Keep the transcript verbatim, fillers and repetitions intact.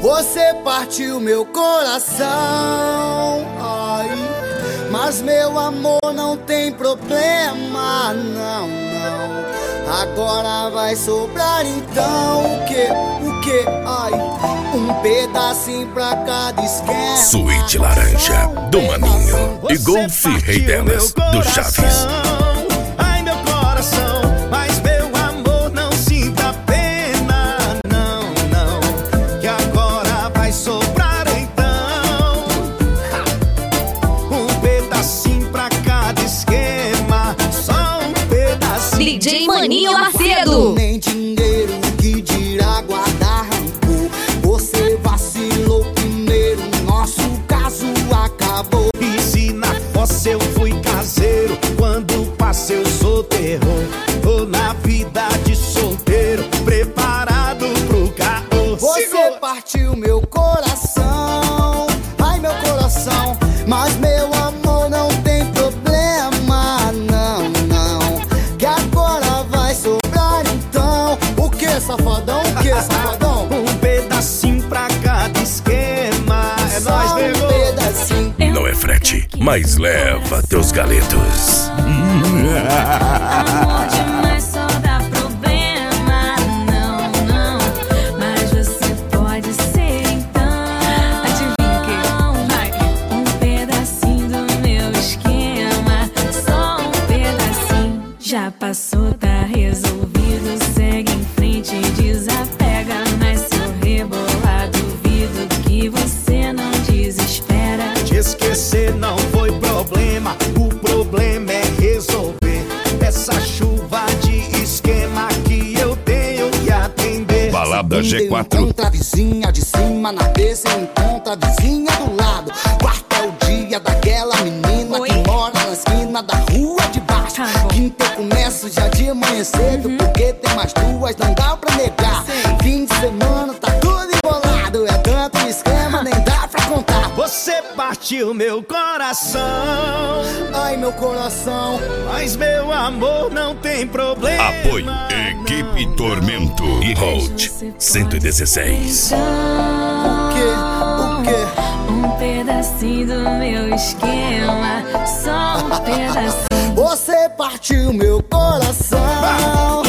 Você partiu meu coração, ai, mas meu amor não tem problema, não, não. Agora vai sobrar então o que, o que, ai, um pedacinho pra cada esquema. Suíte Laranja, do Maninho e Golf Rei delas, do Chaves. Ai meu coração, mas meu amor não sinta pena, não, não, que agora vai sobrar então um pedacinho pra cada esquema, só um pedacinho. D J Maninho Macedo. Nem dinheiro que dirá guardar rancor. Você vacilou primeiro, nosso caso acabou. E se na fossa eu fui caseiro, quando passei eu sou terror. Tô na vida de solteiro, preparado pro caô. Você partiu meu coração, ai meu coração, mas meu amor não tem problema, não, não, que agora vai sobrar então. O que, safadão? O que, safadão? Um pedacinho pra cada esquema. É Só nóis, um nego. pedacinho. Não é frete, mas leva teus galetos. Amor demais só dá problema, não, não, mas você pode ser então. Adivinha o que? Vai. Um pedacinho do meu esquema, só um pedacinho. Já passou, tá resolvido, segue em frente, desapega. Mas se eu rebolar, duvido que você não desespera. Te esquecer não foi problema, o problema é resolver essa chuva de esquema que eu tenho que atender. Balada G quatro. Encontra a vizinha de cima, na terça encontra a vizinha do lado. Quarta é o dia daquela menina Oi? que mora na esquina da rua de baixo. Tá bom. Quinta eu começo já de manhã cedo, porque tem mais duas, não dá pra negar. Sei. Fim de semana tá tudo embolado, é tanto esquema, nem dá pra contar. Você partiu meu coração, Ai meu coração, mas meu amor não tem problema. Apoio Equipe Tormento e Holt cento e dezesseis. o que, o que? Um pedacinho do meu esquema, só um pedacinho. Você partiu meu coração.